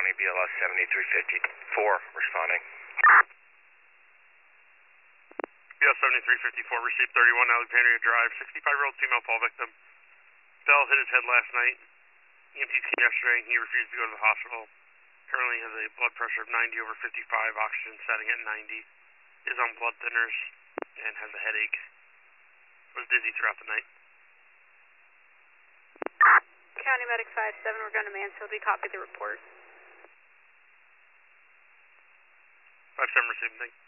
County BLS 7354 responding. BLS 7354 received 31 Alexandria Drive, 65-year-old female fall victim. Fell, hit his head last night. EMTs came yesterday, he refused to go to the hospital. Currently has a blood pressure of 90/55, oxygen setting at 90. Is on blood thinners and has a headache. Was dizzy throughout the night. County Medic 57, we're going to Mansfield. We copied the report. 57 received, thank you.